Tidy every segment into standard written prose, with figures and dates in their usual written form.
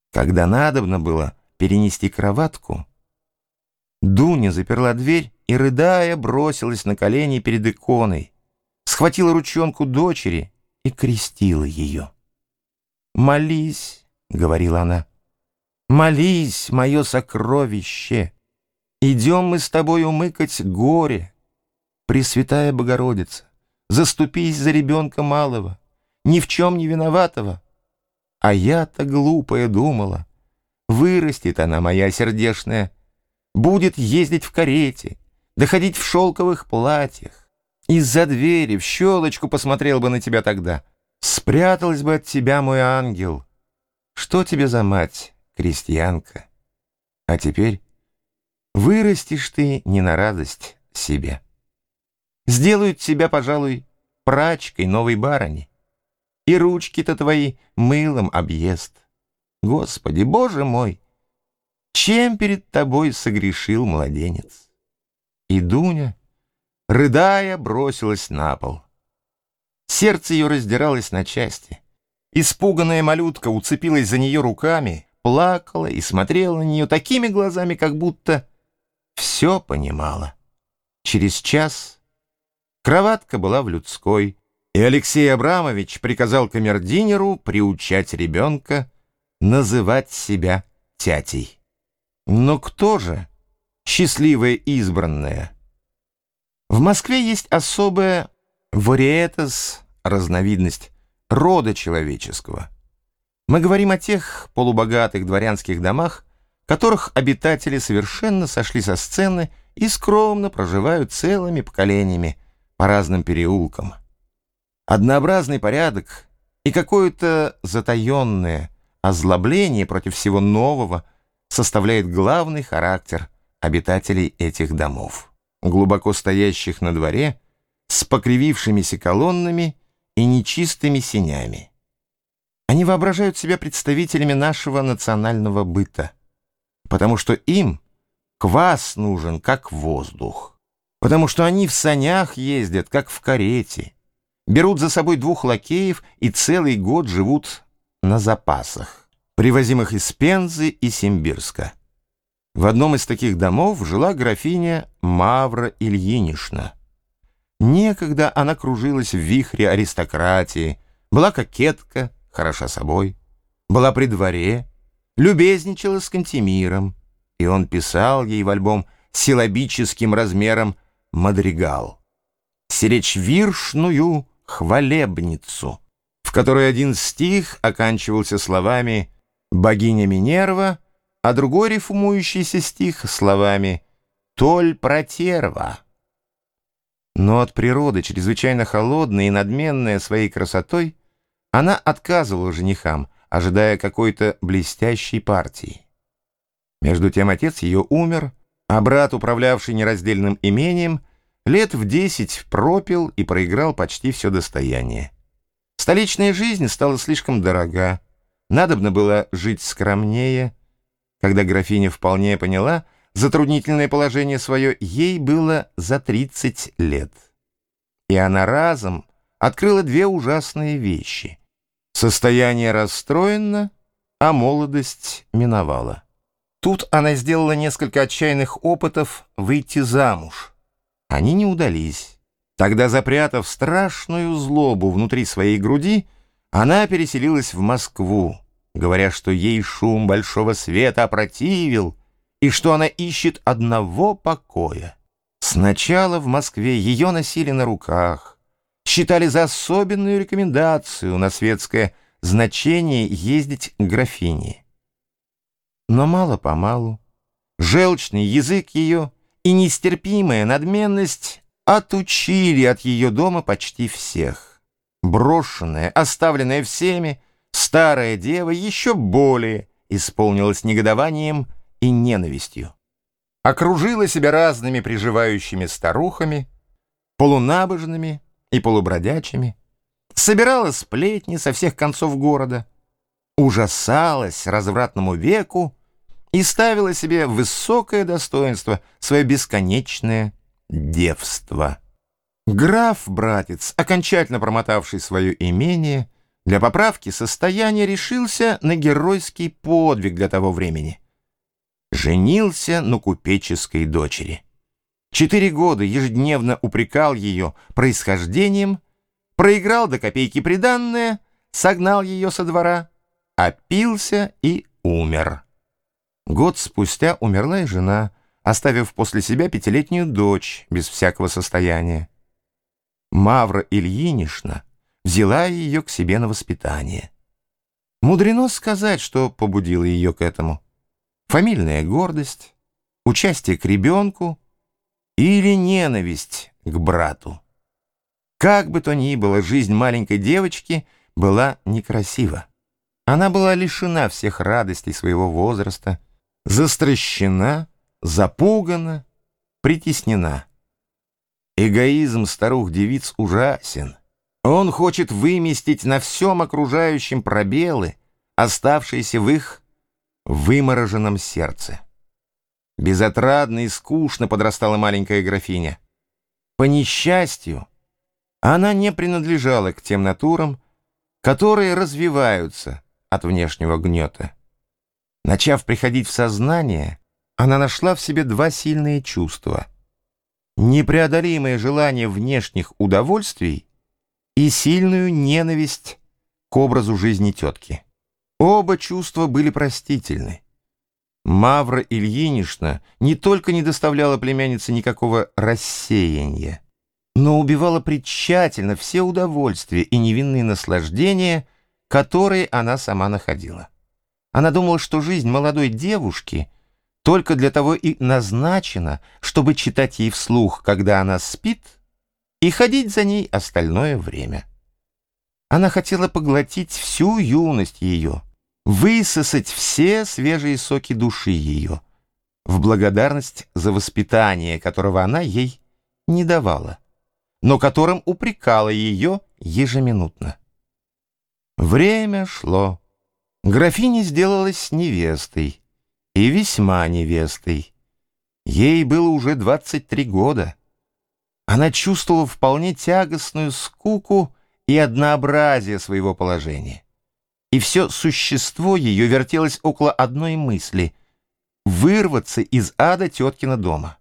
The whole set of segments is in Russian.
Когда надобно было перенести кроватку, Дуня заперла дверь и, рыдая, бросилась на колени перед иконой, схватила ручонку дочери и крестила ее. «Молись», — говорила она, — «молись, мое сокровище, идем мы с тобой умыкать горе. Пресвятая Богородица, заступись за ребенка малого, ни в чем не виноватого. А я-то глупая думала, вырастет она, моя сердешная, будет ездить в карете, да ходить в шелковых платьях. Из-за двери в щелочку посмотрел бы на тебя тогда, спряталась бы от тебя, мой ангел. Что тебе за мать, крестьянка? А теперь вырастешь ты не на радость себе. Сделают тебя, пожалуй, прачкой новой барыни, и ручки-то твои мылом объест. Господи, Боже мой, чем перед тобой согрешил младенец?» И Дуня, рыдая, бросилась на пол. Сердце ее раздиралось на части. Испуганная малютка уцепилась за нее руками, плакала и смотрела на нее такими глазами, как будто все понимала. Через час кроватка была в людской, и Алексей Абрамович приказал камердинеру приучать ребенка называть себя тятей. Но кто же счастливая избранная? В Москве есть особая вариетас, разновидность рода человеческого. Мы говорим о тех полубогатых дворянских домах, которых обитатели совершенно сошли со сцены и скромно проживают целыми поколениями по разным переулкам. Однообразный порядок и какое-то затаенное озлобление против всего нового составляет главный характер обитателей этих домов, глубоко стоящих на дворе, с покривившимися колоннами и нечистыми сенями. Они воображают себя представителями нашего национального быта, потому что им квас нужен, как воздух, потому что они в санях ездят, как в карете, берут за собой 2 лакеев и целый год живут на запасах, привозимых из Пензы и Симбирска. В одном из таких домов жила графиня Мавра Ильинична. Некогда она кружилась в вихре аристократии, была кокетка, хороша собой, была при дворе, любезничала с Кантемиром, и он писал ей в альбом силлабическим размером мадригал, серечвиршную хвалебницу, в которой один стих оканчивался словами «богиня Минерва», а другой рифмующийся стих словами «толь протерва». Но от природы, чрезвычайно холодная и надменная своей красотой, она отказывала женихам, ожидая какой-то блестящей партии. Между тем отец ее умер, а брат, управлявший нераздельным имением, лет в 10 пропил и проиграл почти все достояние. Столичная жизнь стала слишком дорога, надобно было жить скромнее. Когда графиня вполне поняла затруднительное положение свое, ей было за 30 лет. И она разом открыла 2 ужасные вещи. Состояние расстроено, а молодость миновала. Тут она сделала несколько отчаянных опытов выйти замуж. Они не удались. Тогда, запрятав страшную злобу внутри своей груди, она переселилась в Москву, говоря, что ей шум большого света опротивил и что она ищет одного покоя. Сначала в Москве ее носили на руках, считали за особенную рекомендацию на светское значение ездить к графине. Но мало-помалу желчный язык ее и нестерпимая надменность отучили от ее дома почти всех. Брошенная, оставленная всеми, старая дева еще более исполнилась негодованием и ненавистью. Окружила себя разными приживающими старухами, полунабожными и полубродячими, собирала сплетни со всех концов города, ужасалась развратному веку и ставила себе в высокое достоинство свое бесконечное девство. Граф-братец, окончательно промотавший свое имение, Для поправки состояния решился на геройский подвиг для того времени. Женился на купеческой дочери. 4 года ежедневно упрекал ее происхождением, проиграл до копейки приданное, согнал ее со двора, опился и умер. Год спустя умерла и жена, оставив после себя 5-летнюю дочь без всякого состояния. Мавра Ильинична взяла ее к себе на воспитание. Мудрено сказать, что побудило ее к этому. Фамильная гордость, участие к ребенку или ненависть к брату. Как бы то ни было, жизнь маленькой девочки была некрасива. Она была лишена всех радостей своего возраста, застращена, запугана, притеснена. Эгоизм старух-девиц ужасен. Он хочет выместить на всем окружающем пробелы, оставшиеся в их вымороженном сердце. Безотрадно и скучно подрастала маленькая графиня. По несчастью, она не принадлежала к тем натурам, которые развиваются от внешнего гнета. Начав приходить в сознание, она нашла в себе 2 сильные чувства: непреодолимое желание внешних удовольствий и сильную ненависть к образу жизни тетки. Оба чувства были простительны. Мавра Ильинична не только не доставляла племяннице никакого рассеяния, но убивала предтщательно все удовольствия и невинные наслаждения, которые она сама находила. Она думала, что жизнь молодой девушки только для того и назначена, чтобы читать ей вслух, когда она спит, и ходить за ней остальное время. Она хотела поглотить всю юность ее, высосать все свежие соки души ее, в благодарность за воспитание, которого она ей не давала, но которым упрекала ее ежеминутно. Время шло. Графиня сделалась невестой, и весьма невестой. Ей было уже 23 года. Она чувствовала вполне тягостную скуку и однообразие своего положения. И все существо ее вертелось около одной мысли — вырваться из ада теткина дома.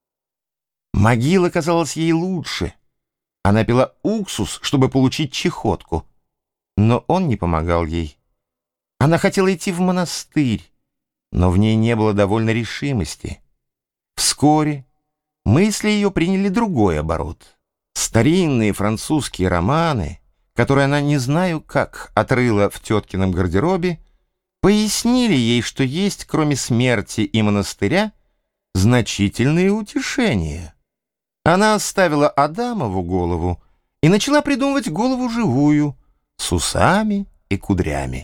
Могила казалась ей лучше. Она пила уксус, чтобы получить чахотку, но он не помогал ей. Она хотела идти в монастырь, но в ней не было довольно решимости. Вскоре мысли ее приняли другой оборот. Старинные французские романы, которые она не знаю как отрыла в теткином гардеробе, пояснили ей, что есть, кроме смерти и монастыря, значительные утешения. Она оставила Адамову голову и начала придумывать голову живую, с усами и кудрями.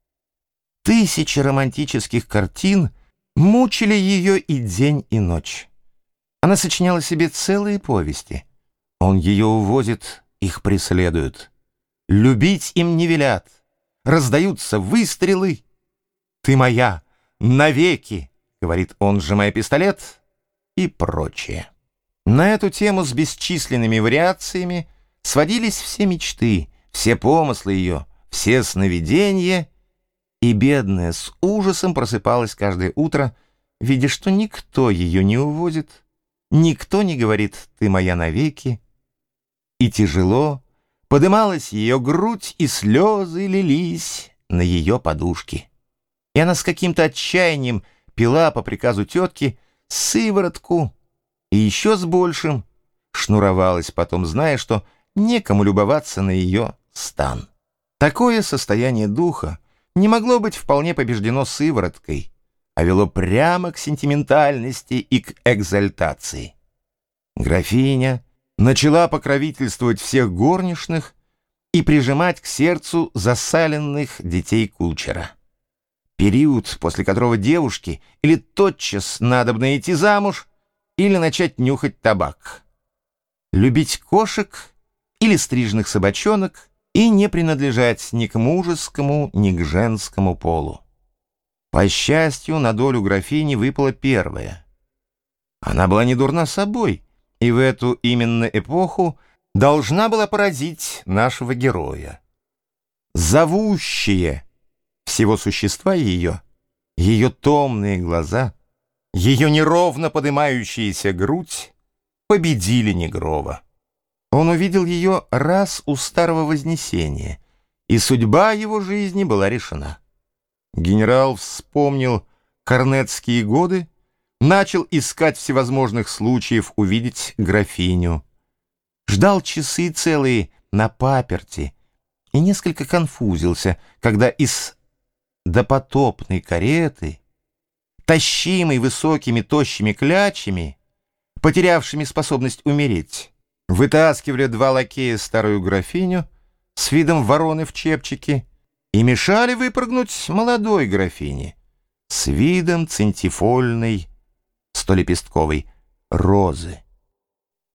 1000 романтических картин мучили ее и день, и ночь. Она сочиняла себе целые повести. Он ее увозит, их преследуют. Любить им не велят. Раздаются выстрелы. «Ты моя, навеки», — говорит он, сжимая пистолет, и прочее. На эту тему с бесчисленными вариациями сводились все мечты, все помыслы ее, все сновидения, и бедная с ужасом просыпалась каждое утро, видя, что никто ее не уводит, никто не говорит «ты моя навеки», и тяжело подымалась ее грудь, и слезы лились на ее подушки. И она с каким-то отчаянием пила по приказу тетки сыворотку, и еще с большим шнуровалась потом, зная, что некому любоваться на ее стан. Такое состояние духа не могло быть вполне побеждено сывороткой, а вело прямо к сентиментальности и к экзальтации. Графиня начала покровительствовать всех горничных и прижимать к сердцу засаленных детей кучера. Период, после которого девушке или тотчас надобно идти замуж, или начать нюхать табак, любить кошек или стрижных собачонок и не принадлежать ни к мужескому, ни к женскому полу. По счастью, на долю графини выпало первое. Она была не дурна собой, и в эту именно эпоху должна была поразить нашего героя. зовущее всего существа ее томные глаза, ее неровно подымающаяся грудь победили Негрова. Он увидел ее раз у Старого Вознесения, и судьба его жизни была решена. Генерал вспомнил корнетские годы, начал искать всевозможных случаев увидеть графиню, ждал часы целые на паперти и несколько конфузился, когда из допотопной кареты, тащимой высокими тощими клячами, потерявшими способность умереть, вытаскивали два лакея старую графиню с видом вороны в чепчике и мешали выпрыгнуть молодой графине с видом центифольной столепестковой розы.